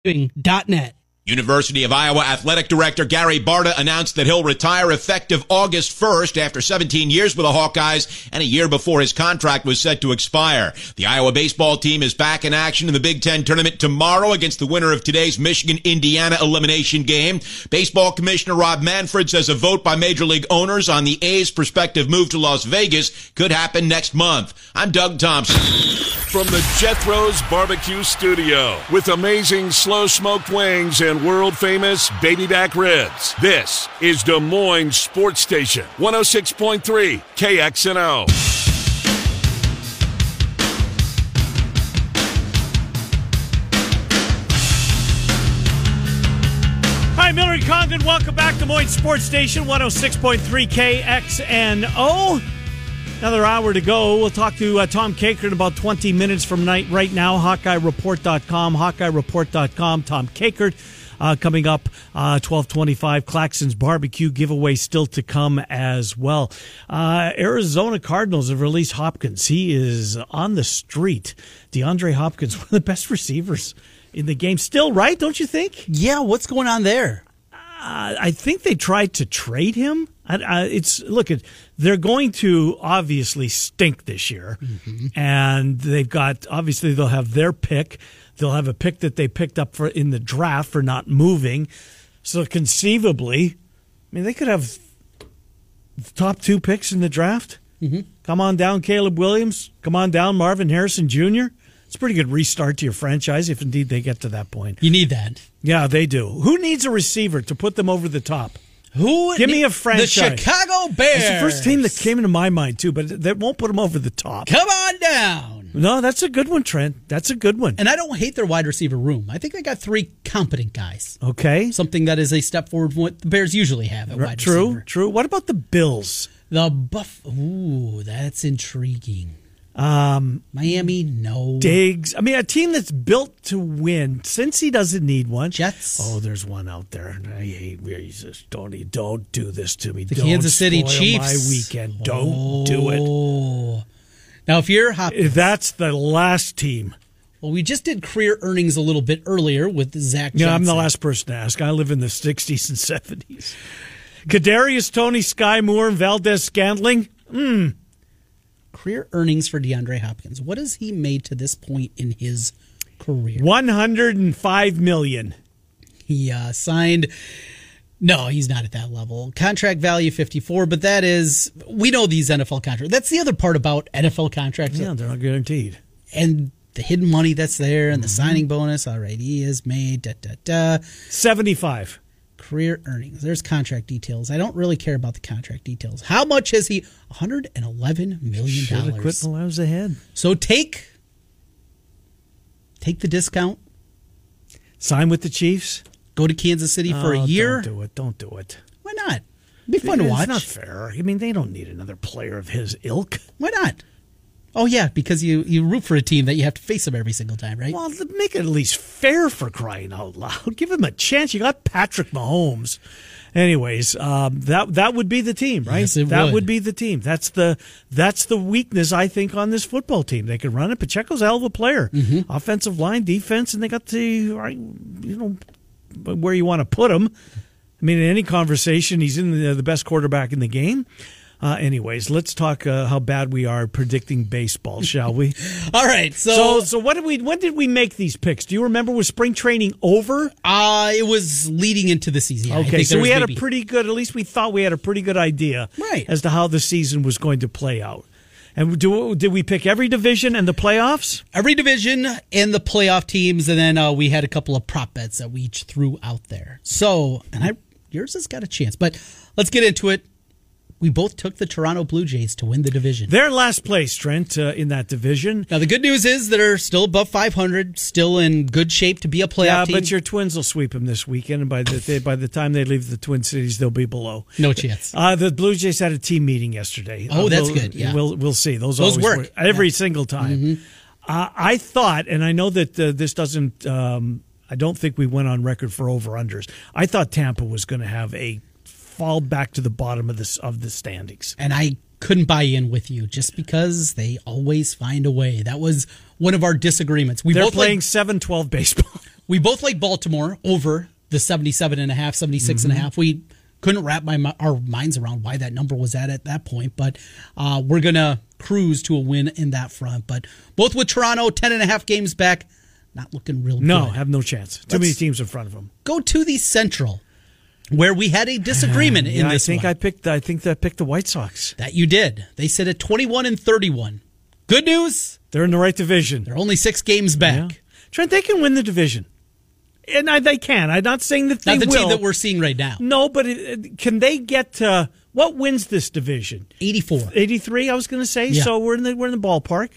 .net. University of Iowa Athletic Director Gary Barta announced that he'll retire effective August 1st after 17 years with the Hawkeyes and a year before his contract was set to expire. The Iowa baseball team is back in action in the Big Ten tournament tomorrow against the winner of today's Michigan-Indiana elimination game. Baseball Commissioner Rob Manfred says a vote by Major League owners on the A's prospective move to Las Vegas could happen next month. I'm Doug Thompson. From the Jethro's Barbecue Studio, with amazing slow-smoked wings and world-famous baby back ribs, this is Des Moines Sports Station, 106.3 KXNO. Hi, Miller and Condon. Welcome back to Des Moines Sports Station, 106.3 KXNO. Another hour to go. We'll talk to Tom Kakert in about 20 minutes from right now. HawkeyeReport.com, HawkeyeReport.com. Tom Kakert coming up 12:25. Claxon's Barbecue giveaway still to come as well. Arizona Cardinals have released Hopkins. He is on the street. DeAndre Hopkins, one of the best receivers in the game. Still, right? Don't you think? Yeah, what's going on there? I think they tried to trade him. They're going to obviously stink this year, and they'll have their pick. They'll have a pick that they picked up in the draft for not moving. So conceivably, they could have the top two picks in the draft. Mm-hmm. Come on down, Caleb Williams. Come on down, Marvin Harrison Jr. It's a pretty good restart to your franchise if indeed they get to that point. You need that. Yeah, they do. Who needs a receiver to put them over the top? Give me a franchise. The Chicago Bears. It's the first team that came into my mind, too, but that won't put them over the top. Come on down. No, that's a good one, Trent. That's a good one. And I don't hate their wide receiver room. I think they got three competent guys. Okay. Something that is a step forward from what the Bears usually have at wide receiver. True. What about the Bills? Ooh, that's intriguing. Miami, no. Diggs. A team that's built to win. Since he doesn't need one. Jets. Oh, there's one out there. I hate Jesus. Don't do this to me. The Kansas City Chiefs. My weekend. Don't do it. Now, if you're Hopkins, that's the last team. Well, we just did career earnings a little bit earlier with Zach Johnson. Yeah, I'm the last person to ask. I live in the 60s and 70s. Kadarius Toney, Sky Moore, and Valdez Scantling. Career earnings for DeAndre Hopkins. What has he made to this point in his career? $105 million. He signed. No, he's not at that level. Contract value 54, but that is, we know these NFL contracts. That's the other part about NFL contracts. Yeah, they're not guaranteed. And the hidden money that's there and the signing bonus. All right, he has made 75. Career earnings. There's contract details. I don't really care about the contract details. How much has he? $111 million. Should have quit while I was ahead. So take the discount. Sign with the Chiefs. Go to Kansas City for a year. Don't do it. Why not? It'd be fun to watch. It's not fair. They don't need another player of his ilk. Why not? Oh, yeah, because you root for a team that you have to face them every single time, right? Well, make it at least fair, for crying out loud. Give him a chance. You got Patrick Mahomes. Anyways, that would be the team, right? Yes, that would be the team. That's the weakness, I think, on this football team. They can run it. Pacheco's a hell of a player. Mm-hmm. Offensive line, defense, and they got where you want to put him. In any conversation, he's in the best quarterback in the game. Anyways, let's talk how bad we are predicting baseball, shall we? All right. So when did we make these picks? Do you remember? Was spring training over? It was leading into the season. Okay, so we had a pretty good, at least we thought we had a pretty good idea as to how the season was going to play out. And did we pick every division and the playoffs? Every division and the playoff teams, and then we had a couple of prop bets that we each threw out there. So, yours has got a chance, but let's get into it. We both took the Toronto Blue Jays to win the division. They're last place, Trent, in that division. Now, the good news is they're still above 500, still in good shape to be a playoff team. Yeah, but your Twins will sweep them this weekend, and by the time they leave the Twin Cities, they'll be below. No chance. The Blue Jays had a team meeting yesterday. Oh, that's good, yeah. We'll see. Those always work. Every single time. Mm-hmm. I thought, and I know that this doesn't, I don't think we went on record for over-unders. I thought Tampa was going to have a fall back to the bottom of the standings. And I couldn't buy in with you just because they always find a way. That was one of our disagreements. They're playing 7-12 baseball. We both like Baltimore over the 77.5, 76.5. We couldn't wrap our minds around why that number was at that point, but we're going to cruise to a win in that front. But both with Toronto, 10.5 games back, not looking real good. No, have no chance. Too many teams in front of them. Go to the Central, where we had a disagreement in this one. I think I picked the White Sox. That you did. They sit at 21-31. Good news. They're in the right division. They're only 6 games back. Yeah. Trent, they can win the division. And they can. I'm not saying that they will. Not the team that we're seeing right now. No, but can they get to what wins this division? 84. 83, I was going to say. Yeah. So we're in the ballpark.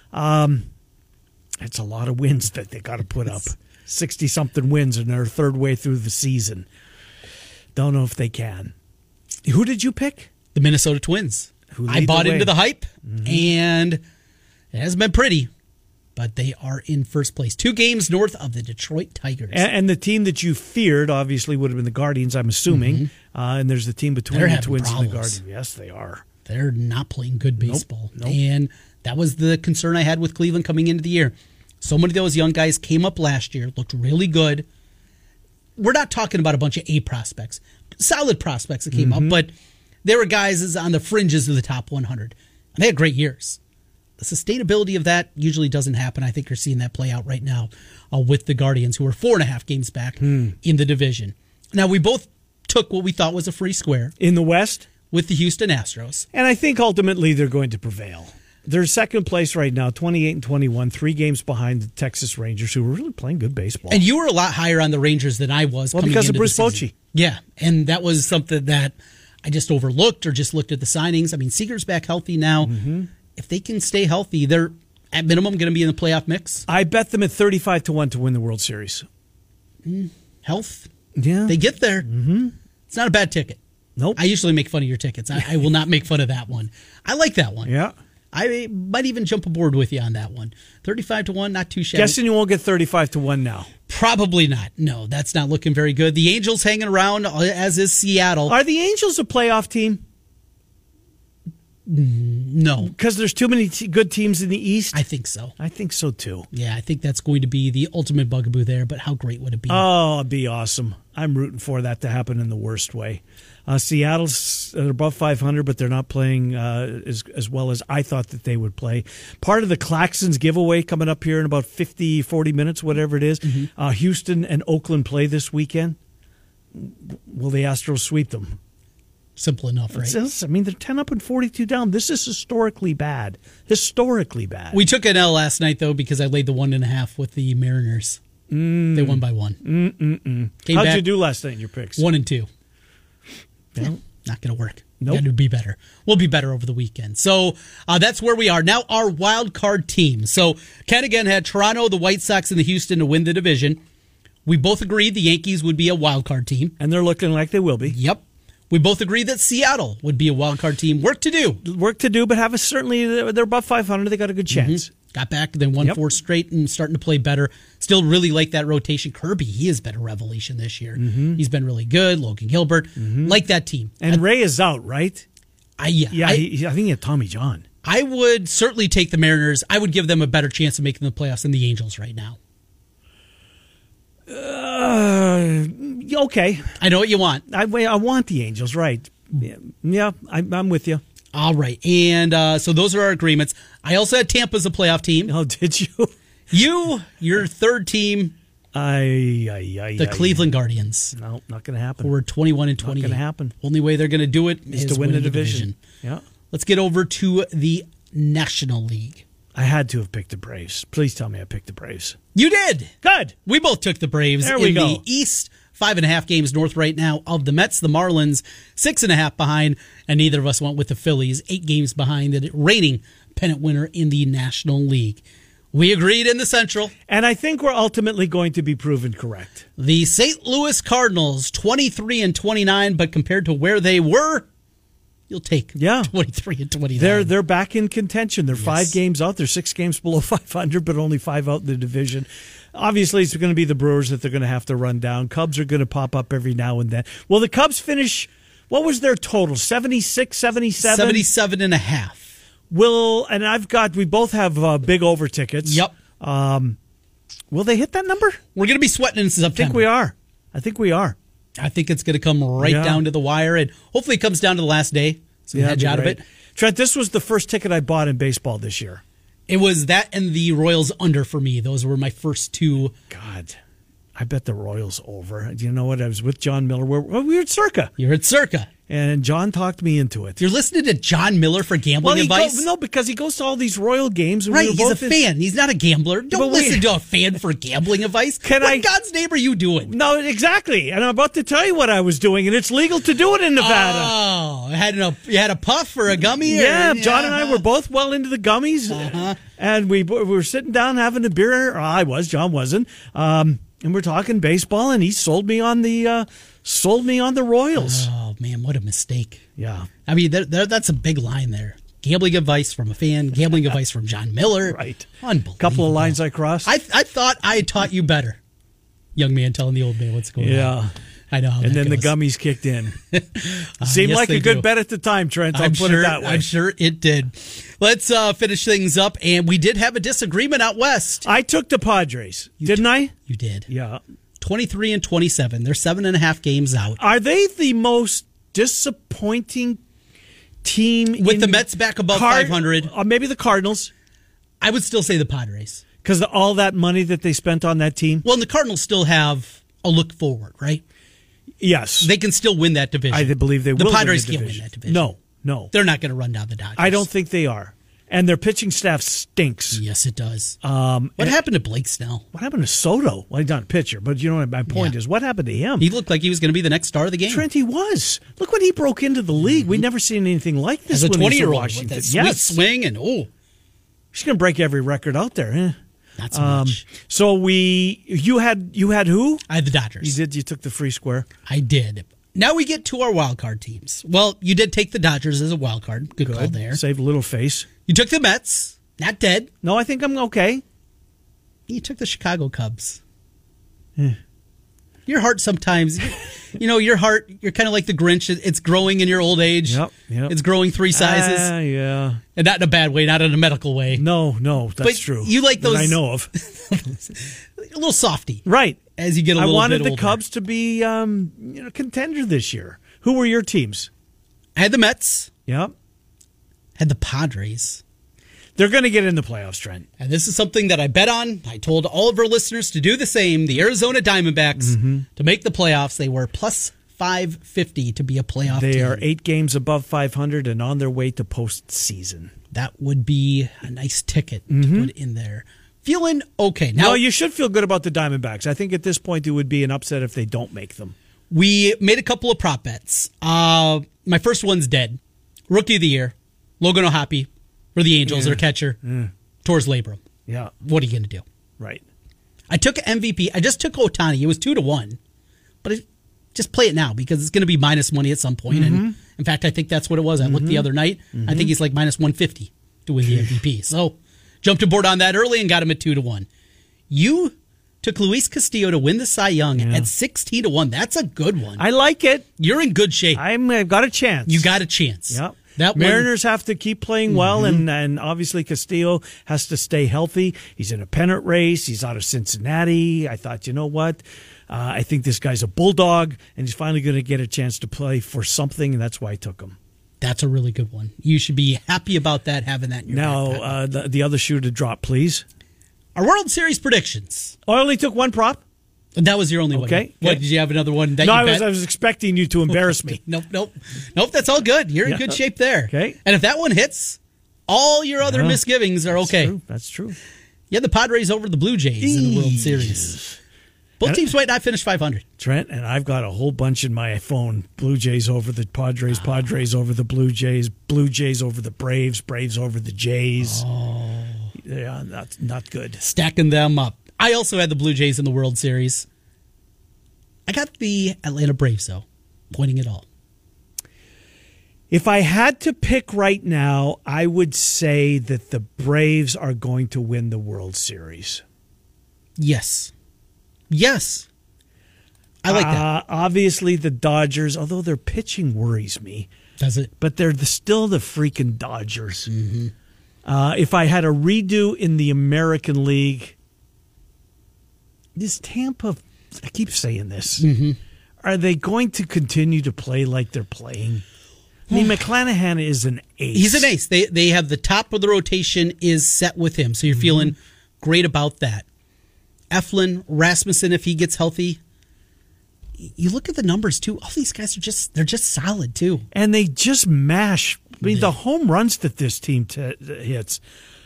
It's a lot of wins that they got to put up. 60-something wins in their third way through the season. Don't know if they can. Who did you pick? The Minnesota Twins. I bought into the hype, and it hasn't been pretty. But they are in first place. 2 games north of the Detroit Tigers. And the team that you feared, obviously, would have been the Guardians, I'm assuming. And there's the team between the Twins and the Guardians. Yes, they are. They're not playing good baseball. Nope. And that was the concern I had with Cleveland coming into the year. So many of those young guys came up last year, looked really good. We're not talking about a bunch of A prospects. Solid prospects that came up, but they were guys on the fringes of the top 100. And they had great years. The sustainability of that usually doesn't happen. I think you're seeing that play out right now with the Guardians, who are 4.5 games back in the division. Now, we both took what we thought was a free square. In the West? With the Houston Astros. And I think ultimately they're going to prevail. They're second place right now, 28-21, 3 games behind the Texas Rangers, who are really playing good baseball. And you were a lot higher on the Rangers than I was. Well, because of Bruce Bochy. Yeah, and that was something that I just overlooked or just looked at the signings. I mean, Seager's back healthy now. If they can stay healthy, they're at minimum going to be in the playoff mix. I bet them at 35-1 to win the World Series. Health? Yeah. They get there. It's not a bad ticket. Nope. I usually make fun of your tickets. I will not make fun of that one. I like that one. Yeah. I might even jump aboard with you on that one. 35-1, not too shabby. Guessing you won't get 35-1 now. Probably not. No, that's not looking very good. The Angels hanging around, as is Seattle. Are the Angels a playoff team? No. Because there's too many good teams in the East? I think so. I think so, too. Yeah, I think that's going to be the ultimate bugaboo there, but how great would it be? Oh, it'd be awesome. I'm rooting for that to happen in the worst way. Seattle's they're above 500, but they're not playing as well as I thought that they would play. Part of the Claxons giveaway coming up here in about 40 minutes, whatever it is. Houston and Oakland play this weekend. Will the Astros sweep them? Simple enough, right? I mean, they're 10 up and 42 down. This is historically bad. Historically bad. We took an L last night, though, because I laid the 1.5 with the Mariners. They won by 1. How'd you do last night in your picks? 1 and 2. Yeah. Not going to work. Nope. Got to be better. We'll be better over the weekend. So that's where we are. Now our wild card team. So Ken again had Toronto, the White Sox, and the Houston to win the division. We both agreed the Yankees would be a wild card team. And they're looking like they will be. Yep. We both agreed that Seattle would be a wild card team. Work to do, but certainly they're above 500. They got a good chance. Got back, then won 4 straight and starting to play better. Still really like that rotation. Kirby, he has been a revelation this year. He's been really good. Logan Gilbert, like that team. And Ray is out, right? I think he had Tommy John. I would certainly take the Mariners. I would give them a better chance of making the playoffs than the Angels right now. Okay. I know what you want. I want the Angels, right. Yeah, I'm with you. All right. And so those are our agreements. I also had Tampa as a playoff team. Oh, did you? Your third team, the Cleveland Guardians. No, not going to happen. We're 21-28. Not going to happen. Only way they're going to do it is to win the division. Yeah. Let's get over to the National League. I had to have picked the Braves. Please tell me I picked the Braves. You did. Good. We both took the Braves. There we go. The East, 5.5 games north right now of the Mets. The Marlins, 6.5 behind, and neither of us went with the Phillies, 8 games behind the reigning pennant winner in the National League. We agreed in the Central. And I think we're ultimately going to be proven correct. The St. Louis Cardinals, 23-29, but compared to where they were, you'll take 23-29. They're back in contention. They're 5 games out. They're 6 games below 500, but only 5 out in the division. Obviously, it's going to be the Brewers that they're going to have to run down. Cubs are going to pop up every now and then. Will the Cubs finish? What was their total? 76, 77? 77.5. We both have big over tickets. Yep. Will they hit that number? We're going to be sweating in September. I think we are. I think it's going to come right down to the wire, and hopefully it comes down to the last day, so we hedge out of it. Trent, this was the first ticket I bought in baseball this year. It was that and the Royals under for me. Those were my first two. God, I bet the Royals over. Do you know what? I was with John Miller. We were at Circa. You're at Circa. And John talked me into it. You're listening to John Miller for gambling advice? No, because he goes to all these Royal games. And right, he's a fan. He's not a gambler. Don't listen to a fan for gambling advice. What in God's name are you doing? No, exactly. And I'm about to tell you what I was doing, and it's legal to do it in Nevada. Oh, you had a puff or a gummy? Yeah, John and I were both well into the gummies. And we were sitting down having a beer. Or I was, John wasn't. And we're talking baseball, and he sold me on the Royals. Oh man, what a mistake! Yeah, I mean that's a big line there. Gambling advice from a fan, gambling advice from John Miller. Right, unbelievable. Couple of lines I crossed. I thought I had taught you better, young man telling the old man what's going on. Yeah, I know. And then the gummies kicked in. Seemed yes, like a good bet at the time, Trent. I'll put it that way. I'm sure it did. Let's finish things up, and we did have a disagreement out west. I took the Padres, didn't I? You did. Yeah. 23-27. They're 7.5 games out. Are they the most disappointing team with the Mets back above 500? Maybe the Cardinals. I would still say the Padres because all that money that they spent on that team. Well, and the Cardinals still have a look forward, right? Yes, they can still win that division. I believe they will. The Padres can't win that division. No, they're not going to run down the Dodgers. I don't think they are. And their pitching staff stinks. Yes, it does. What happened to Blake Snell? What happened to Soto? Well, he's not a pitcher, but you know what my point is. What happened to him? He looked like he was going to be the next star of the game. Trent, he was. Look when he broke into the league. We'd never seen anything like this. As a when 20-year-old with that sweet swing and he's going to break every record out there. Not so much. So you had who? I had the Dodgers. You did. You took the free square. I did. Now we get to our wild card teams. Well, you did take the Dodgers as a wild card. Good call there. Saved a little face. You took the Mets. Not dead. No, I think I'm okay. You took the Chicago Cubs. Your heart sometimes, your heart, you're kind of like the Grinch. It's growing in your old age. Yep. It's growing 3 sizes. Yeah. And not in a bad way, not in a medical way. No, that's true. You like those. That I know of. A little softy. Right. As you get a little bit older. I wanted the Cubs to be contender this year. Who were your teams? I had the Mets. Yep. Had the Padres. They're going to get in the playoffs, Trent. And this is something that I bet on. I told all of our listeners to do the same. The Arizona Diamondbacks, to make the playoffs, they were plus 550 to be a playoff team. They are 8 games above 500 and on their way to postseason. That would be a nice ticket to put in there. Feeling okay. Now, you should feel good about the Diamondbacks. I think at this point it would be an upset if they don't make them. We made a couple of prop bets. My first one's dead. Rookie of the year, Logan O'Hoppe. For the Angels, their catcher, Torres Labrum. Yeah. What are you going to do? Right. I took MVP. I just took Ohtani. It was 2-1. But just play it now because it's going to be minus money at some point. And in fact, I think that's what it was. I looked the other night. I think he's like minus 150 to win the MVP. So jumped aboard on that early and got him at 2-1. You took Luis Castillo to win the Cy Young at 16-1. That's a good one. I like it. You're in good shape. I've got a chance. You got a chance. Yep. Mariners have to keep playing well, and obviously Castillo has to stay healthy. He's in a pennant race. He's out of Cincinnati. I thought, you know what? I think this guy's a bulldog, and he's finally going to get a chance to play for something, and that's why I took him. That's a really good one. You should be happy about that, having that in your Now, the other shoe to drop, please. Our World Series predictions. I only took one prop. That was your only one. Okay. What, did you have another one that no, you bet? I was expecting you to embarrass me. Nope. That's all good. You're in good shape there. Okay. And if that one hits, all your other misgivings are okay. That's true. You had the Padres over the Blue Jays in the World Series. Both teams might not finish 500. Trent, and I've got a whole bunch in my phone. Blue Jays over the Padres, Padres over the Blue Jays over the Braves, Braves over the Jays. Oh. Yeah, not good. Stacking them up. I also had the Blue Jays in the World Series. I got the Atlanta Braves, though, pointing it all. If I had to pick right now, I would say that the Braves are going to win the World Series. Yes. I like that. Obviously, the Dodgers, although their pitching worries me. Does it? But they're still the freaking Dodgers. If I had a redo in the American League, Is Tampa, I keep saying this, are they going to continue to play like they're playing? I mean, McClanahan is an ace. He's an ace. They have the top of the rotation is set with him, so you're feeling great about that. Eflin, Rasmussen, if he gets healthy. You look at the numbers, too. All these guys they're just solid, too. And they just mash. I mean, the home runs that this team hits.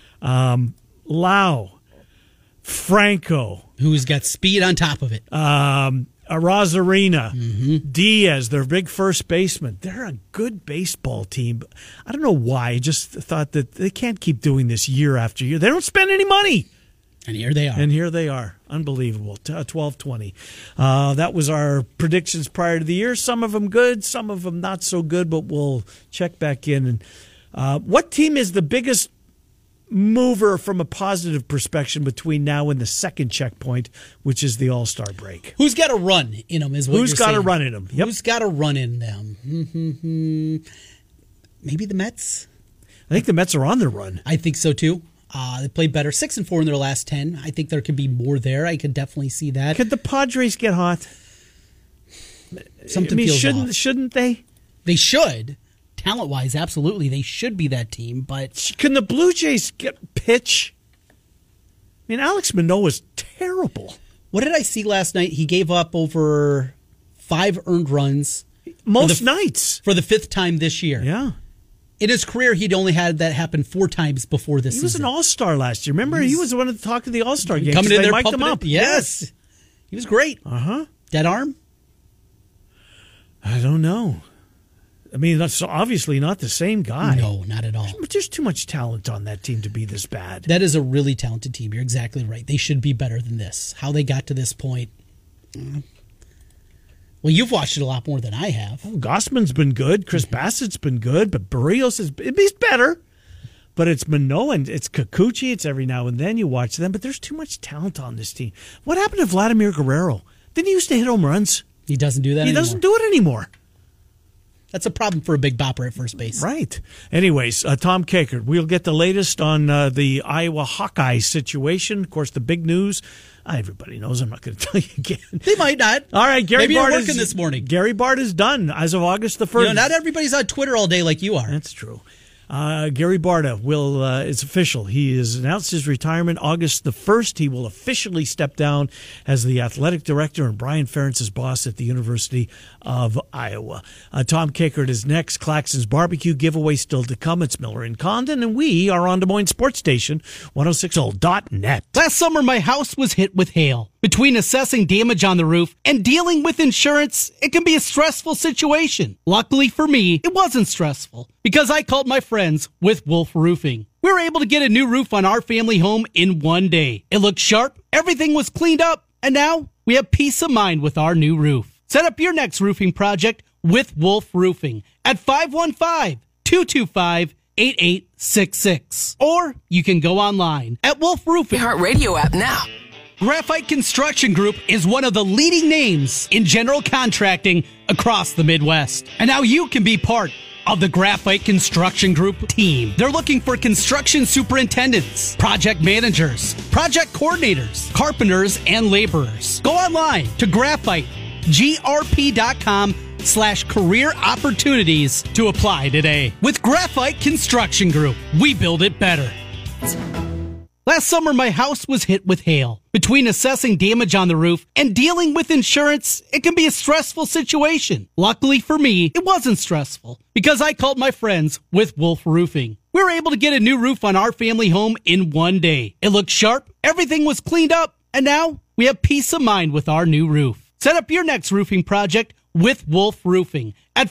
Lau, Franco. Who's got speed on top of it. Arozarena, Diaz, their big first baseman. They're a good baseball team. I don't know why. I just thought that they can't keep doing this year after year. They don't spend any money. And here they are. Unbelievable. 12-20. That was our predictions prior to the year. Some of them good, some of them not so good, but we'll check back in. And what team is the biggest mover from a positive perspective between now and the second checkpoint, which is the All-Star break? Who's got a run in them is what Who's you're got saying. a run in them? Yep. Who's got a run in them? Maybe the Mets? I think the Mets are on their run. I think so, too. They played better. 6-4 in their last 10. I think there could be more there. I could definitely see that. Could the Padres get hot? Something feels off. Shouldn't they? They should. Talent-wise, absolutely. They should be that team, but... Can the Blue Jays get pitch? I mean, Alex Manoah's terrible. What did I see last night? He gave up over 5 earned runs. Most nights. For the 5th time this year. Yeah. In his career, he'd only had that happen 4 times before this season. He was an All-Star last year. Remember, he was the one to talk to the All-Star game. Coming in there, mic'd him up. Yes. He was great. Dead arm? I don't know. I mean, that's obviously not the same guy. No, not at all. But there's too much talent on that team to be this bad. That is a really talented team. You're exactly right. They should be better than this. How they got to this point... Well, you've watched it a lot more than I have. Well, Gossman's been good. Chris Bassett's been good. But Barrios he's better. But it's Manoah and it's Kikuchi. It's every now and then you watch them. But there's too much talent on this team. What happened to Vladimir Guerrero? Didn't he used to hit home runs? He doesn't do that anymore. He doesn't do it anymore. That's a problem for a big bopper at first base. Right. Anyways, Tom Kakert, we'll get the latest on the Iowa Hawkeye situation. Of course, the big news. Everybody knows. I'm not going to tell you again. They might not. All right, Gary Maybe Bart you're working this morning. Gary Bart is done as of August the 1st. Not everybody's on Twitter all day like you are. That's true. Gary Barta it's official. He has announced his retirement August the 1st. He will officially step down as the athletic director and Brian Ferentz's boss at the University of Iowa. Tom Kakert is next. Claxon's Barbecue giveaway still to come. It's Miller and Condon, and we are on Des Moines Sports Station 106.net. Last summer, my house was hit with hail. Between assessing damage on the roof and dealing with insurance, it can be a stressful situation. Luckily for me, it wasn't stressful because I called my friends with Wolf Roofing. We were able to get a new roof on our family home in one day. It looked sharp, everything was cleaned up, and now we have peace of mind with our new roof. Set up your next roofing project with Wolf Roofing at 515-225-8866. Or you can go online at Wolf Roofing. iHeartRadio app now. Graphite Construction Group is one of the leading names in general contracting across the Midwest. And now you can be part of the Graphite Construction Group team. They're looking for construction superintendents, project managers, project coordinators, carpenters, and laborers. Go online to graphitegrp.com/career opportunities to apply today. With Graphite Construction Group, we build it better. Last summer, my house was hit with hail. Between assessing damage on the roof and dealing with insurance, it can be a stressful situation. Luckily for me, it wasn't stressful because I called my friends with Wolf Roofing. We were able to get a new roof on our family home in one day. It looked sharp, everything was cleaned up, and now we have peace of mind with our new roof. Set up your next roofing project with Wolf Roofing at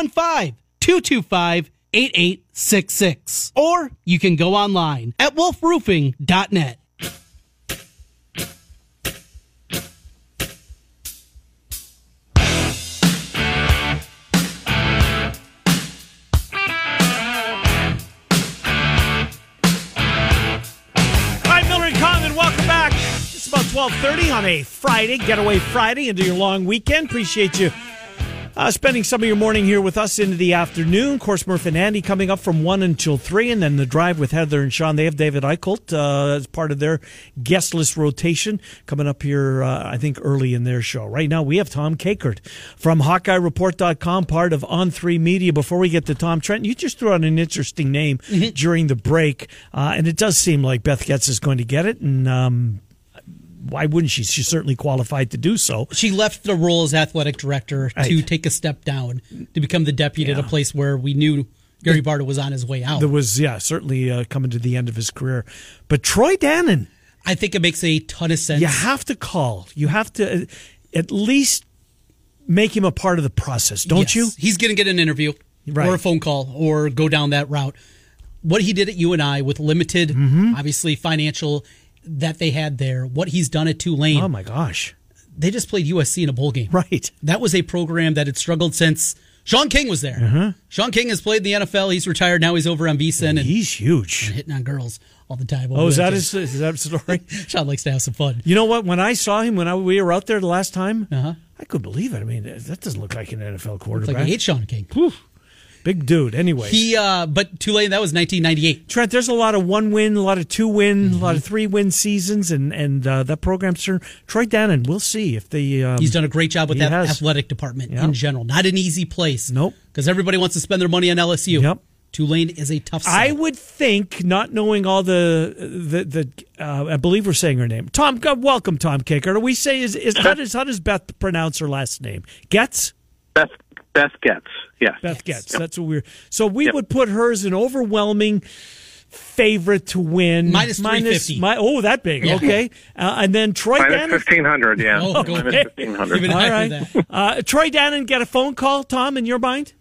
515-225-8866. Or you can go online at wolfroofing.net. Hi, Miller and Condon. Welcome back. It's about 12:30 on a Friday, getaway Friday into your long weekend. Appreciate you Spending some of your morning here with us into the afternoon. Of course, Murph and Andy coming up from 1 until 3, and then the drive with Heather and Sean. They have David Eichelt as part of their guest list rotation coming up here, I think, early in their show. Right now, we have Tom Kakert from HawkeyeReport.com, part of On3 Media. Before we get to Tom, Trent, you just threw out an interesting name during the break, and it does seem like Beth Getz is going to get it, and why wouldn't she? She's certainly qualified to do so. She left the role as athletic director to take a step down to become the deputy at a place where we knew Gary Barta was on his way out. There was, certainly coming to the end of his career. But Troy Dannon, I think it makes a ton of sense. You have to call. You have to at least make him a part of the process, don't you? He's going to get an interview or a phone call or go down that route. What he did at UNI with limited, obviously, financial that they had there, what he's done at Tulane. Oh, my gosh. They just played USC in a bowl game. Right. That was a program that had struggled since Sean King was there. Sean King has played in the NFL. He's retired. Now he's over on VSiN. And he's huge. And hitting on girls all the time. Oh, is that his story? Sean likes to have some fun. You know what? When I saw him, we were out there the last time, I couldn't believe it. I mean, that doesn't look like an NFL quarterback. Looks like he hates Sean King. Whew. Big dude. Anyway, but Tulane, that was 1998. Trent, there's a lot of 1-win, a lot of 2-win, a lot of 3-win seasons, and that program's turn. Troy Dannon, we'll see if they. He's done a great job with that athletic department in general. Not an easy place. Nope. Because everybody wants to spend their money on LSU. Yep. Tulane is a tough sell. I would think, not knowing all the I believe we're saying her name. Tom, welcome, Tom Kakert. We say how does Beth pronounce her last name? Getz? Beth Getz, yes. Beth Getz, that's what we're... So we would put her as an overwhelming favorite to win. Minus 350. That big, okay. And then Troy Dannon... Minus 1,500, yeah. Oh, go minus 1,500. All right. Troy Dannon get a phone call, Tom, in your mind?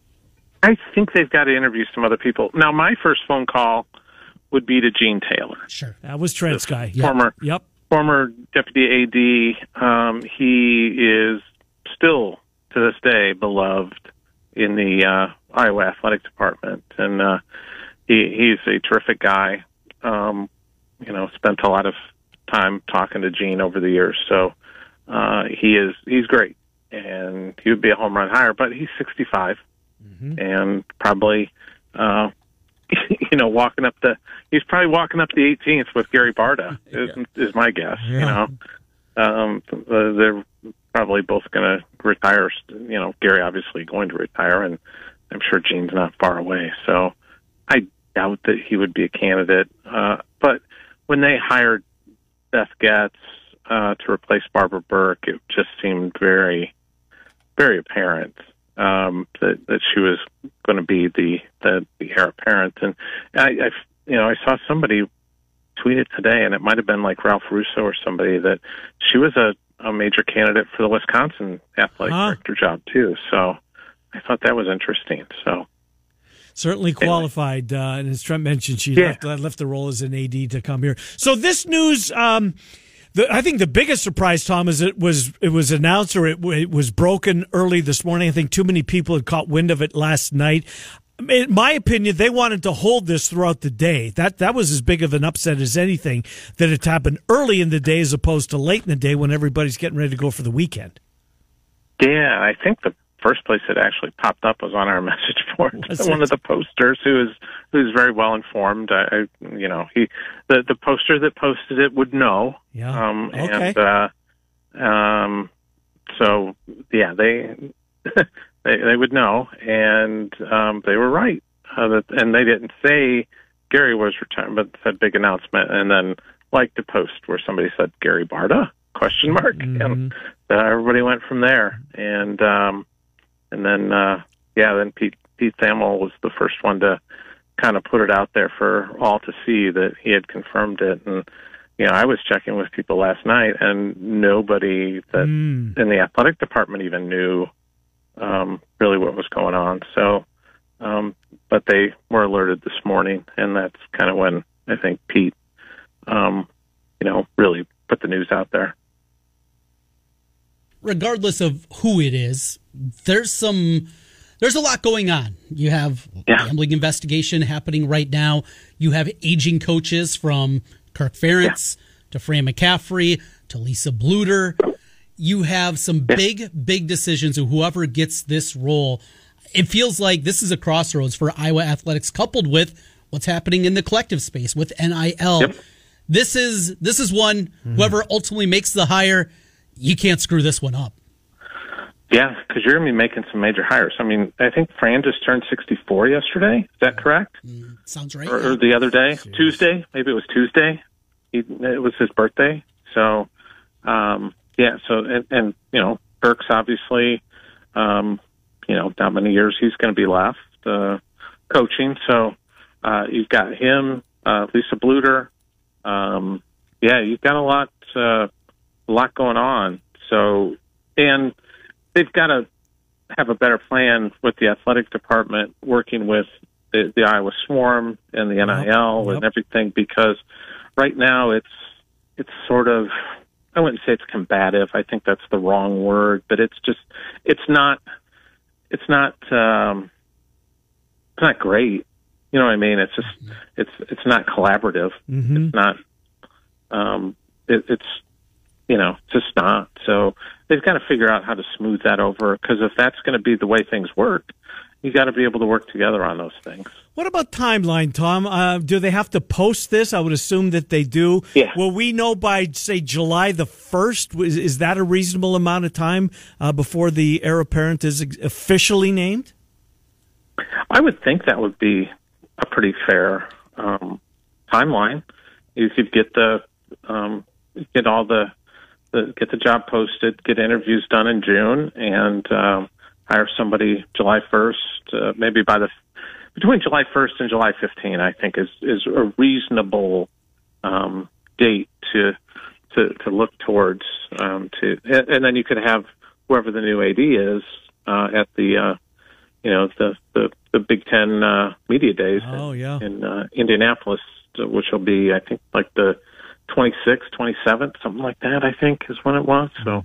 I think they've got to interview some other people. Now, my first phone call would be to Gene Taylor. Sure. That was Trent's guy. Former deputy AD. He is still... to this day, beloved in the Iowa athletic department, and he's a terrific guy. Spent a lot of time talking to Gene over the years, so he's great, and he would be a home run hire. But he's 65, and probably he's probably walking up the 18th with Gary Barta is my guess. Yeah. They're probably both going to retire. Gary obviously going to retire, and I'm sure Gene's not far away. So I doubt that he would be a candidate. But when they hired Beth Getz to replace Barbara Burke, it just seemed very, very apparent that she was going to be the heir apparent. And I saw somebody tweet it today, and it might have been like Ralph Russo or somebody, that she was a major candidate for the Wisconsin athletic director job too. So I thought that was interesting. So certainly qualified, and as Trent mentioned, she left the role as an AD to come here. So this news, I think the biggest surprise, Tom, is it was announced, or it was broken early this morning. I think too many people had caught wind of it last night. In my opinion, they wanted to hold this throughout the day. That was as big of an upset as anything, that it happened early in the day as opposed to late in the day when everybody's getting ready to go for the weekend. Yeah, I think the first place it actually popped up was on our message board. One of the posters who's very well informed. The poster that posted it would know. Yeah. Okay. They would know, and they were right. And they didn't say Gary was retiring, but said big announcement, and then liked a post where somebody said Gary Barta ? And everybody went from there. And then Pete Thamel was the first one to kind of put it out there for all to see that he had confirmed it. And I was checking with people last night, and nobody that in the athletic department even knew really what was going on. So, but they were alerted this morning, and that's kind of when I think Pete, really put the news out there. Regardless of who it is, there's a lot going on. You have a gambling investigation happening right now. You have aging coaches from Kirk Ferentz to Fran McCaffrey to Lisa Bluter. you have some big decisions of whoever gets this role. It feels like this is a crossroads for Iowa athletics, coupled with what's happening in the collective space with NIL. Yep. This is one, whoever ultimately makes the hire, you can't screw this one up. Yeah, because you're going to be making some major hires. I mean, I think Fran just turned 64 yesterday. Is that correct? Sounds right. Or the other day? Jeez. Tuesday? Maybe it was Tuesday. It was his birthday. So, and Burks obviously, not many years he's going to be left coaching. So you've got him, Lisa Bluter. You've got a lot going on. So, and they've got to have a better plan with the athletic department working with the Iowa Swarm and the NIL and everything, because right now it's sort of, I wouldn't say it's combative. I think that's the wrong word, but it's not great. You know what I mean? It's just, it's not collaborative. It's not, it's just not. So they've got to figure out how to smooth that over, because if that's going to be the way things work, you got to be able to work together on those things. What about timeline, Tom? Do they have to post this? I would assume that they do. Yeah. Will we know by, say, July the 1st? Is that a reasonable amount of time before the heir apparent is officially named? I would think that would be a pretty fair timeline. You could get get the job posted, get interviews done in June, and hire somebody July 1st, maybe between July 1st and July 15th, I think is a reasonable date to look towards. And then you could have whoever the new AD is at the Big Ten media days in Indianapolis, which will be, I think, like the 26th, 27th, something like that, I think is when it was. So,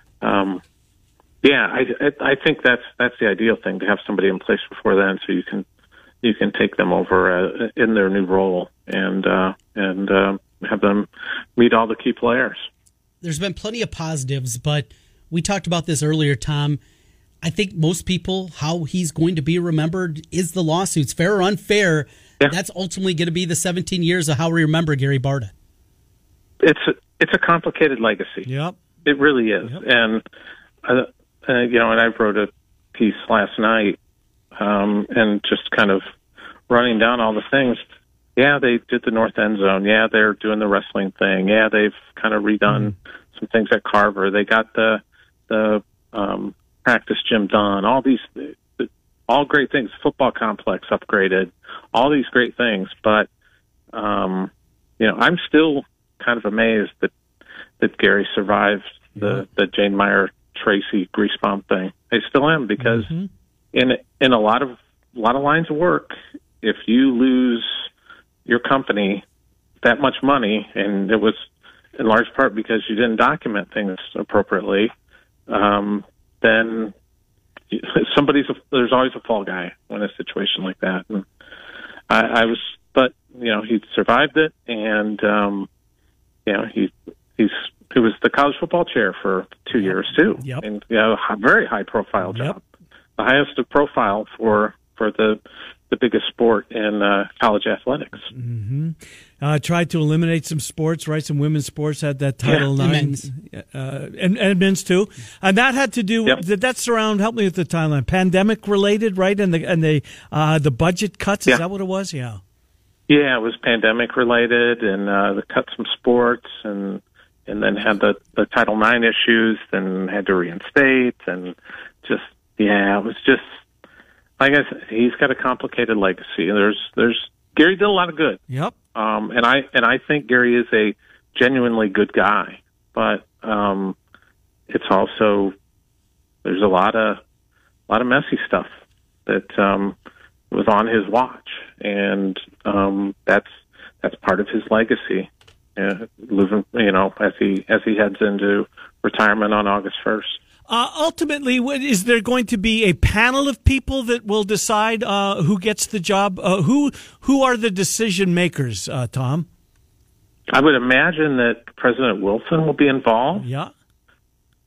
I think that's the ideal thing, to have somebody in place before then, so you can take them over in their new role and have them meet all the key players. There's been plenty of positives, but we talked about this earlier, Tom. I think most people, how he's going to be remembered is the lawsuits. Fair or unfair, that's ultimately going to be the 17 years of how we remember Gary Barta. It's a complicated legacy. Yep. It really is. Yep. And, and I wrote a piece last night and just kind of running down all the things. Yeah, they did the north end zone. Yeah, they're doing the wrestling thing. Yeah, they've kind of redone some things at Carver. They got the practice gym done. All great things. Football complex upgraded. All these great things. But, I'm still kind of amazed that Gary survived the Jane Meyer Tracy grease bomb thing. I still am, because in a lot of lines of work, if you lose your company that much money, and it was in large part because you didn't document things appropriately, then there's always a fall guy in a situation like that. And but he survived it, and he was the college football chair for 2 years too. Yep. And a very high profile job, the highest of profile for the biggest sport in college athletics. Tried to eliminate some sports, right? Some women's sports had that Title IX, and men's too. And that had to do with that's around. Help me with the timeline. Pandemic related, right? And the budget cuts. Is that what it was? Yeah. Yeah, it was pandemic related, and they cut some sports, and then had the Title IX issues, then had to reinstate, and it was just, like I said, he's got a complicated legacy. There's Gary did a lot of good. Yep. And I think Gary is a genuinely good guy, but it's also, there's a lot of messy stuff that was on his watch, and that's part of his legacy. Living, as he heads into retirement on August 1st. Ultimately, is there going to be a panel of people that will decide who gets the job? Who are the decision makers, Tom? I would imagine that President Wilson will be involved. Yeah.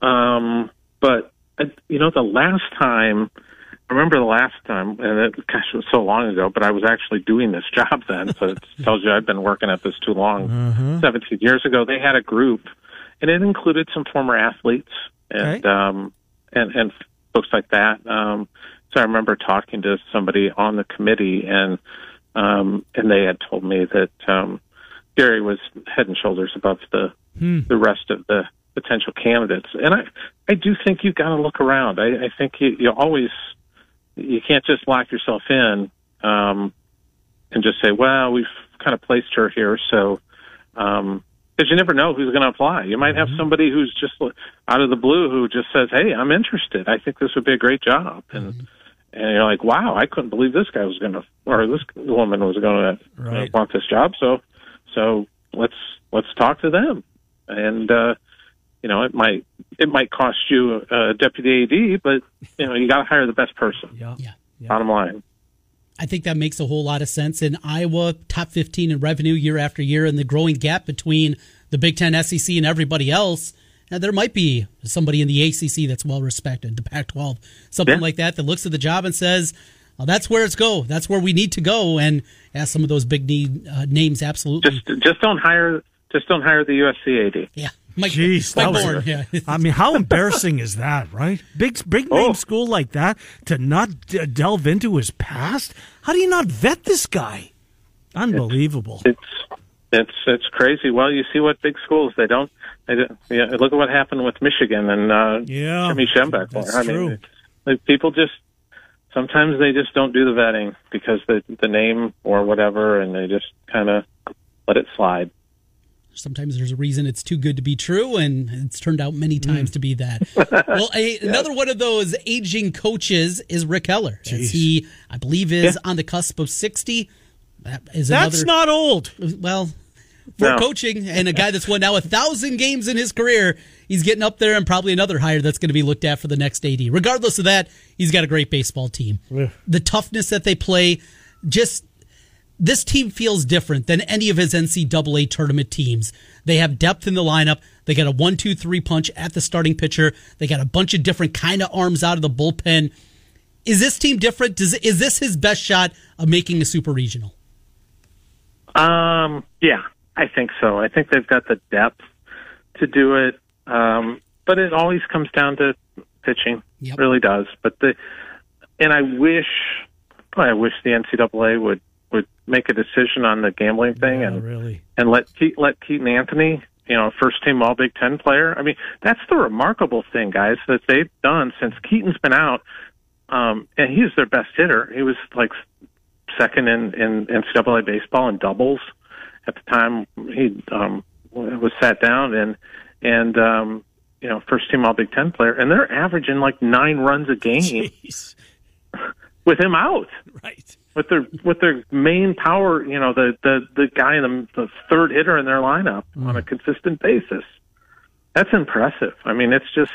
But the last time. I remember the last time, and it was so long ago, but I was actually doing this job then, so it tells you I've been working at this too long. 17 years ago, they had a group, and it included some former athletes and folks like that. So I remember talking to somebody on the committee, and they had told me that Gary was head and shoulders above the rest of the potential candidates. And I do think you've got to look around. I think you always... You can't just lock yourself in and just say, well, we've kind of placed her here. So, because you never know who's going to apply. You might have somebody who's just out of the blue who just says, hey, I'm interested. I think this would be a great job. And you're like, wow, I couldn't believe this guy was going to, or this woman was going to want this job. So let's talk to them. And, it might cost you a deputy AD, but you got to hire the best person. Yeah. Bottom line. I think that makes a whole lot of sense. In Iowa, top 15 in revenue year after year, and the growing gap between the Big Ten, SEC, and everybody else. And there might be somebody in the ACC that's well respected, the Pac-12, something like that looks at the job and says, "Oh, that's where it's go. That's where we need to go." And as some of those big names, absolutely. Just don't hire the USC AD. Yeah. Jeez, I mean, how embarrassing is that, right? Big name school like that to not delve into his past. How do you not vet this guy? Unbelievable. It's crazy. Well, you see what big schools they don't. Look at what happened with Michigan and Jimmy Schembeck. That's true. People just sometimes they just don't do the vetting because the name or whatever, and they just kind of let it slide. Sometimes there's a reason it's too good to be true, and it's turned out many times to be that. Well, another one of those aging coaches is Rick Heller. As he, I believe, is on the cusp of 60. That's not old. Well, for coaching, and a guy that's won now 1,000 games in his career, he's getting up there, and probably another hire that's going to be looked at for the next AD. Regardless of that, he's got a great baseball team. The toughness that they play, this team feels different than any of his NCAA tournament teams. They have depth in the lineup. They got a 1-2-3 punch at the starting pitcher. They got a bunch of different kind of arms out of the bullpen. Is this team different? Is this his best shot of making a super regional? Yeah, I think so. I think they've got the depth to do it. But it always comes down to pitching. It really does. And I wish the NCAA would make a decision on the gambling thing and let Keaton Anthony, first team All Big Ten player. I mean, that's the remarkable thing, guys, that they've done since Keaton's been out. And he's their best hitter. He was like second in NCAA baseball in doubles at the time he was sat down and first team All Big Ten player. And they're averaging like 9 runs a game with him out. Right. With their main power, the guy in the third hitter in their lineup on a consistent basis. That's impressive. I mean,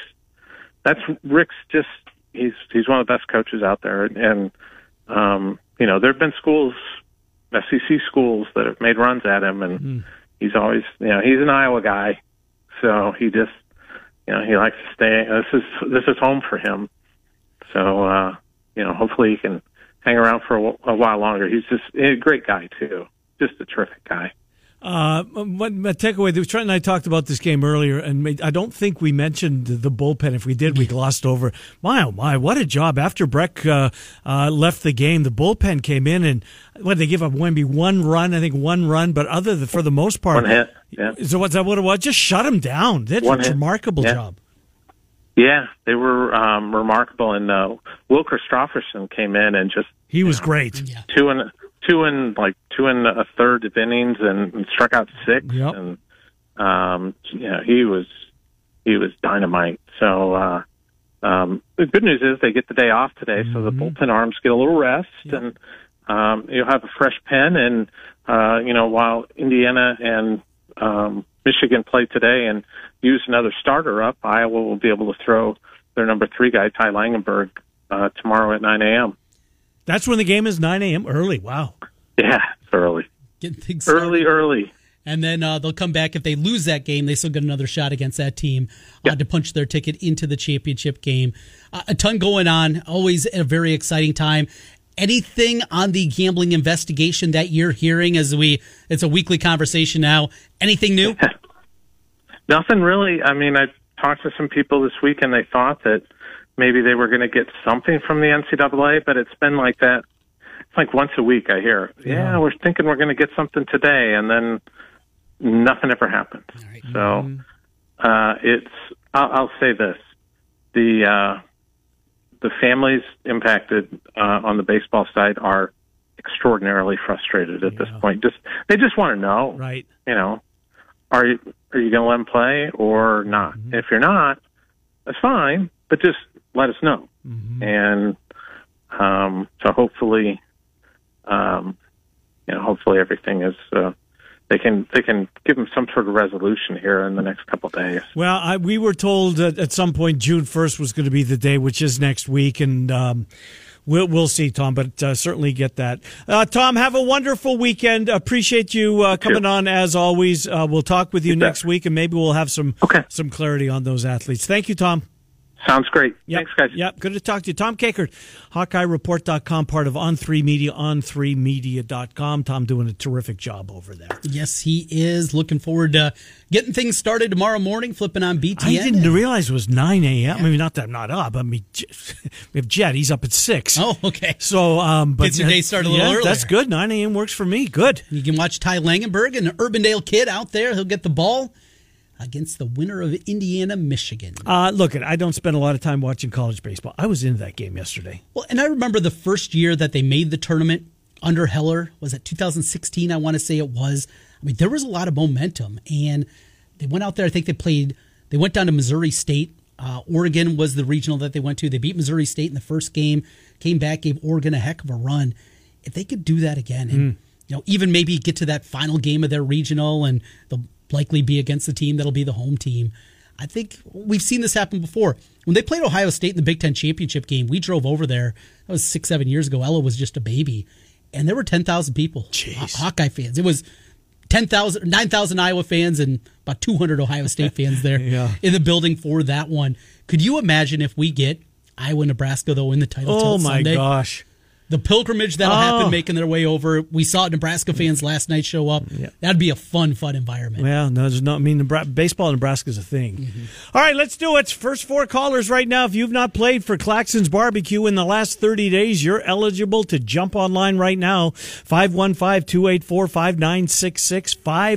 Rick's he's one of the best coaches out there. And, there have been schools, SEC schools that have made runs at him, and he's always, he's an Iowa guy. So he just, he likes to stay. This is home for him. So, hopefully he can hang around for a while longer. He's just a great guy, too. Just a terrific guy. My takeaway, Trent and I talked about this game earlier, and I don't think we mentioned the bullpen. If we did, we glossed over. My, oh my, what a job. After Breck left the game, the bullpen came in, and they give up maybe one run, but for the most part. One hit, yeah. So what's that what it was? Just shut him down. That's a remarkable job. Yeah, they were remarkable, and Wilker Stropherson came in and just he was great. Yeah. Two in a third of innings and struck out 6. Yep. And he was dynamite. So the good news is they get the day off today, so the bullpen arms get a little rest, and you'll have a fresh pen. And while Indiana and Michigan play today and use another starter up, Iowa will be able to throw their number 3 guy, Ty Langenberg, tomorrow at 9 a.m. That's when the game is, 9 a.m. Early. Wow. Yeah, it's early. Getting things early. And then they'll come back. If they lose that game, they still get another shot against that team to punch their ticket into the championship game. A ton going on. Always a very exciting time. Anything on the gambling investigation that you're hearing it's a weekly conversation now. Anything new? Nothing really. I mean, I talked to some people this week, and they thought that maybe they were going to get something from the NCAA, but it's been like that. It's like once a week I hear, we're thinking we're going to get something today, and then nothing ever happens. Right. So I'll say this. The families impacted on the baseball side are extraordinarily frustrated at this point. They just want to know, right? You know, are you going to let them play or not? Mm-hmm. If you're not, that's fine, but just let us know. Mm-hmm. And so hopefully, hopefully everything is. They can give them some sort of resolution here in the next couple of days. Well, we were told at some point June 1st was going to be the day, which is next week, and we'll see, Tom. But certainly get that. Tom, have a wonderful weekend. Appreciate you coming on as always. We'll talk with you next week, and maybe we'll have some clarity on those athletes. Thank you, Tom. Sounds great. Yep. Thanks, guys. Yep, good to talk to you. Tom Kakert, HawkeyeReport.com, part of On3 Media, on3media.com. Tom doing a terrific job over there. Yes, he is. Looking forward to getting things started tomorrow morning, flipping on BTN. I didn't realize it was 9 a.m. Yeah. I mean, not that I'm not up. I mean, we have Jet. He's up at 6. Oh, okay. So, but gets your day started a little earlier. That's good. 9 a.m. works for me. Good. You can watch Ty Langenberg, an Urbandale kid out there. He'll get the ball against the winner of Indiana, Michigan. Look, I don't spend a lot of time watching college baseball. I was into that game yesterday. Well, and I remember the first year that they made the tournament under Heller. Was it 2016? I want to say it was. I mean, there was a lot of momentum, and they went out there. I think they went down to Missouri State. Oregon was the regional that they went to. They beat Missouri State in the first game, came back, gave Oregon a heck of a run. If they could do that again, and even maybe get to that final game of their regional, and they'll likely be against the team that'll be the home team. I think we've seen this happen before. When they played Ohio State in the Big Ten championship game, we drove over there. That was 6-7 years ago. Ella was just a baby. And there were 10,000 people, Hawkeye fans. It was 9,000 Iowa fans and about 200 Ohio State fans there in the building for that one. Could you imagine if we get Iowa, Nebraska, though, in the title till Sunday? Oh, my gosh. The pilgrimage that'll happen making their way over. We saw Nebraska fans last night show up. Yeah. That'd be a fun environment. Well, no, there's not. I mean, baseball in Nebraska is a thing. Mm-hmm. All right, let's do it. First 4 callers right now. If you've not played for Claxon's Barbecue in the last 30 days, you're eligible to jump online right now. 515-284-5966.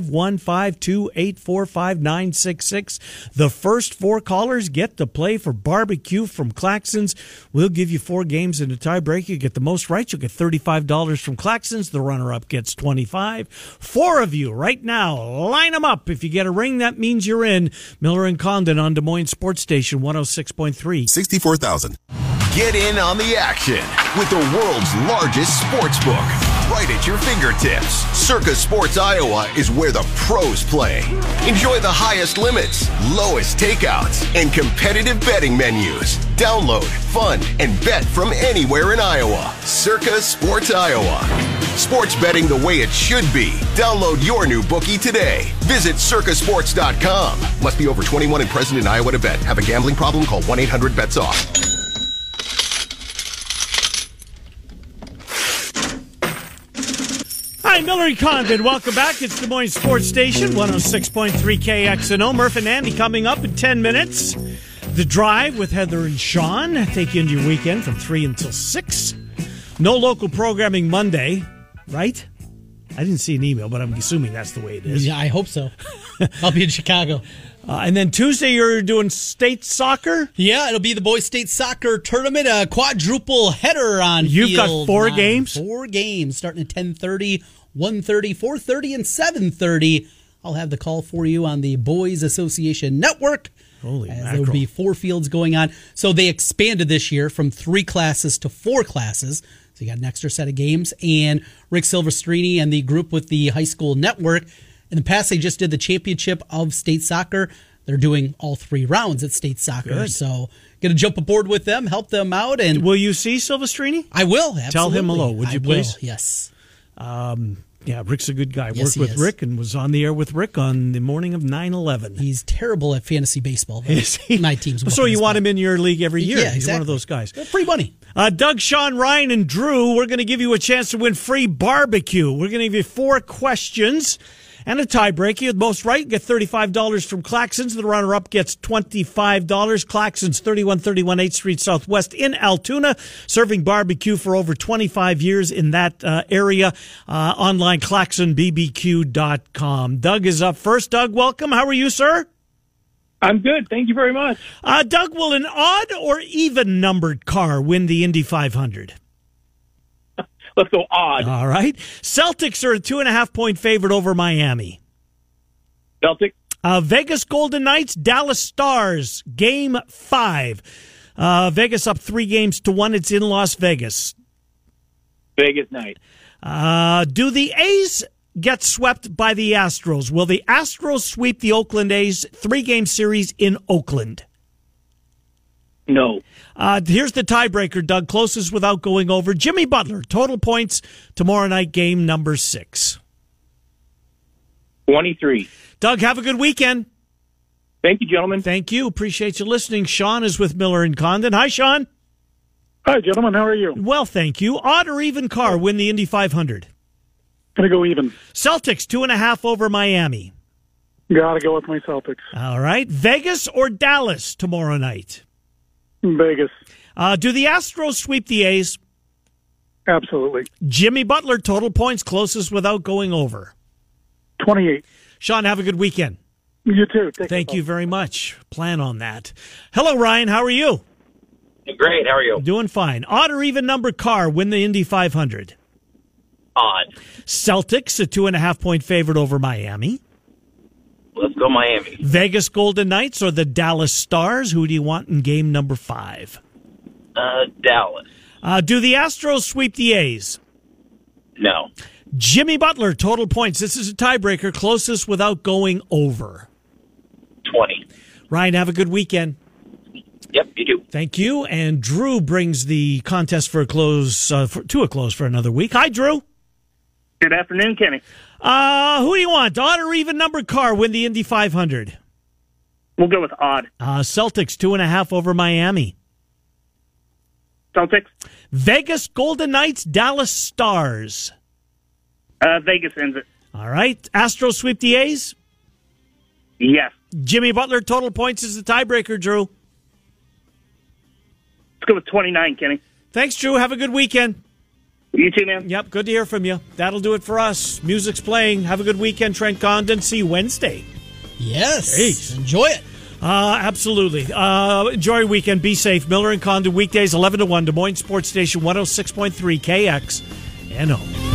515-284-5966. The first 4 callers get to play for barbecue from Claxon's. We'll give you 4 games in a tiebreak. You get the most right, you'll get $35 from Claxons. The runner-up gets $25. 4 of you right now, line them up. If you get a ring, that means you're in. Miller and Condon on Des Moines Sports Station 106.3. 64,000. Get in on the action with the world's largest sports book. Right at your fingertips. Circa Sports Iowa is where the pros play. Enjoy the highest limits, lowest takeouts, and competitive betting menus. Download, fund, and bet from anywhere in Iowa. Circa Sports Iowa. Sports betting the way it should be. Download your new bookie today. Visit circasports.com. Must be over 21 and present in Iowa to bet. Have a gambling problem? Call 1-800-BETS-OFF. Hi, Miller and Condon. Welcome back. It's Des Moines Sports Station, 106.3 KXNO. Murph and Andy coming up in 10 minutes. The Drive with Heather and Sean. Take you into your weekend from 3 until 6. No local programming Monday, right? I didn't see an email, but I'm assuming that's the way it is. Yeah, I hope so. I'll be in Chicago. And then Tuesday, you're doing state soccer? Yeah, it'll be the boys' state soccer tournament, a quadruple header on You've field. Got 4 games? 4 games, starting at 10:30, 1:30, 4:30, and 7:30. I'll have the call for you on the Boys Association Network. Holy mackerel. There will be 4 fields going on. So they expanded this year from 3 classes to 4 classes. So you got an extra set of games. And Rick Silvestrini and the group with the high school network, in the past they just did the championship of state soccer. They're doing all 3 rounds at state soccer. Good. So going to jump aboard with them, help them out. And will you see Silvestrini? I will, absolutely. Tell him hello, would you please? Will, yes. Yeah, Rick's a good guy. Yes, Worked with he is. Rick and was on the air with Rick on the morning of 9/11. He's terrible at fantasy baseball. Is he? My team's So you want him in your league every year. Yeah, He's one of exactly. those guys. Free money. Doug, Sean, Ryan, and Drew, we're going to give you a chance to win free barbecue. We're going to give you 4 questions and a tiebreaker. You get the most right, get $35 from Claxons. The runner-up gets $25. Claxons, 3131 8th Street Southwest in Altoona, serving barbecue for over 25 years in that area. Online, claxonbbq.com. Doug is up first. Doug, welcome. How are you, sir? I'm good. Thank you very much. Doug, will an odd or even-numbered car win the Indy 500? Let's go odd. All right. Celtics are a 2.5-point favorite over Miami. Celtic. Vegas Golden Knights, Dallas Stars, Game 5. Vegas up 3-1. It's in Las Vegas. Vegas Knights. Do the A's get swept by the Astros? Will the Astros sweep the Oakland A's 3-game series in Oakland? No. Here's the tiebreaker, Doug. Closest without going over. Jimmy Butler, total points tomorrow night, game number 6. 23. Doug, have a good weekend. Thank you, gentlemen. Thank you. Appreciate you listening. Sean is with Miller and Condon. Hi, Sean. Hi, gentlemen. How are you? Well, thank you. Odd or even car win the Indy 500? Gonna go even. Celtics, 2.5 over Miami. Gotta go with my Celtics. All right. Vegas or Dallas tomorrow night? Vegas. Do the Astros sweep the A's? Absolutely. Jimmy Butler, total points, closest without going over. 28. Sean, have a good weekend. You too. Thank you very much. Plan on that. Hello, Ryan. How are you? Great. How are you? Doing fine. Odd or even number car win the Indy 500? Odd. Celtics, a 2.5-point favorite over Miami. Let's go Miami. Vegas Golden Knights or the Dallas Stars? Who do you want in game number 5? Dallas. Do the Astros sweep the A's? No. Jimmy Butler, total points. This is a tiebreaker, closest without going over. 20. Ryan, have a good weekend. Yep, you do. Thank you. And Drew brings the contest to a close for another week. Hi, Drew. Good afternoon, Kenny. Who do you want? Odd or even number car win the Indy 500? We'll go with odd. Celtics, 2.5 over Miami. Celtics. Vegas Golden Knights, Dallas Stars. Vegas ends it. All right. Astros sweep the A's? Yes. Jimmy Butler, total points is the tiebreaker, Drew. Let's go with 29, Kenny. Thanks, Drew. Have a good weekend. You too, man. Yep, good to hear from you. That'll do it for us. Music's playing. Have a good weekend, Trent Condon. See you Wednesday. Yes. Jeez. Enjoy it. Absolutely. Enjoy your weekend. Be safe. Miller and Condon, weekdays 11 to 1, Des Moines Sports Station 106.3 KXNO.